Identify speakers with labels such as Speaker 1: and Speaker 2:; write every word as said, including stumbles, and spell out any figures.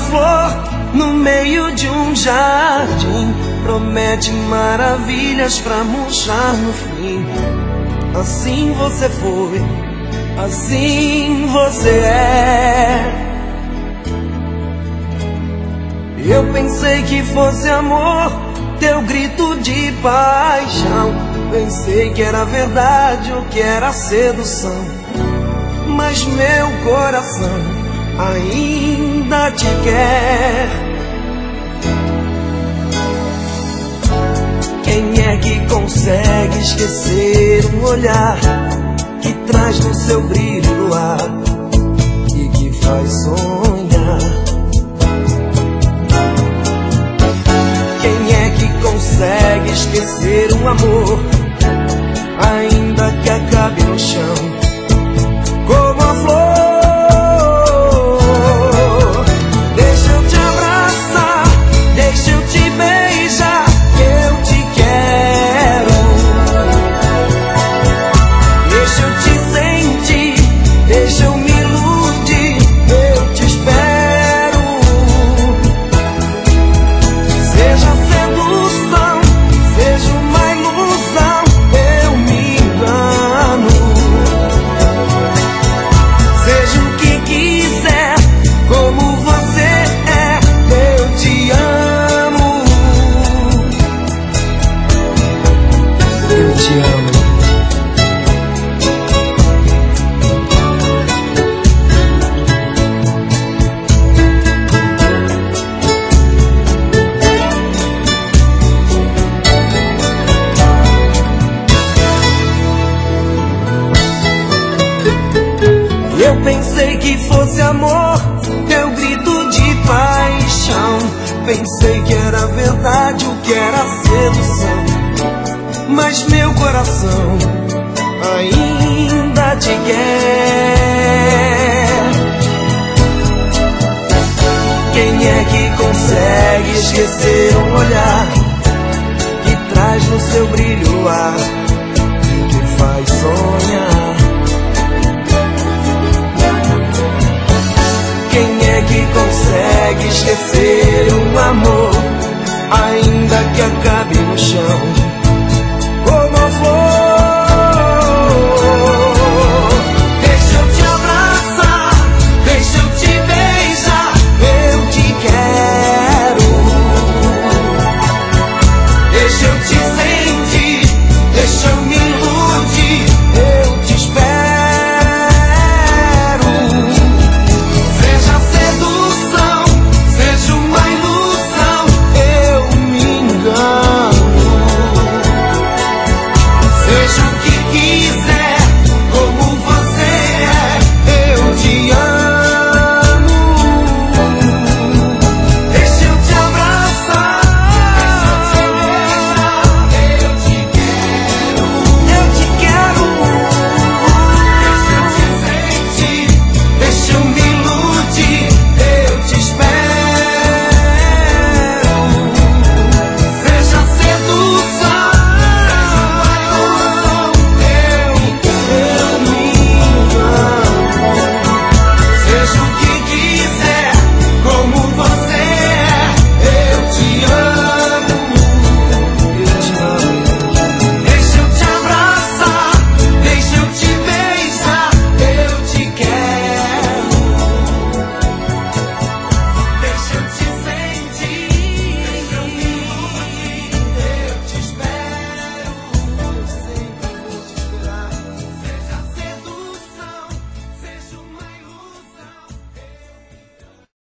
Speaker 1: flor no meio de um jardim, promete maravilhas pra murchar no fim. Assim você foi, assim você é. Eu pensei que fosse amor, teu grito de paixão. Pensei que era verdade o que era sedução, mas meu coração ainda te quer. Quem é que consegue esquecer um olhar que traz no seu brilho o ar e que faz sonhar? Quem é que consegue esquecer um amor, ainda que acabe no chão, como a flor? Deixa eu te abraçar, deixa eu te beijar, eu te quero. Deixa eu te sentir, deixa eu me iludir, eu te espero. Seja sedução, seja uma ilusão, eu me engano. Seja o que quiser, como você é, eu te amo. Eu te amo. Eu pensei que fosse amor, teu grito de paixão. Pensei que era verdade o que era sedução, mas meu coração ainda te quer. Quem é que consegue esquecer um olhar que traz no seu brilho o ar e que faz sonhar? Quem é que consegue esquecer um amor, ainda que acabe no chão?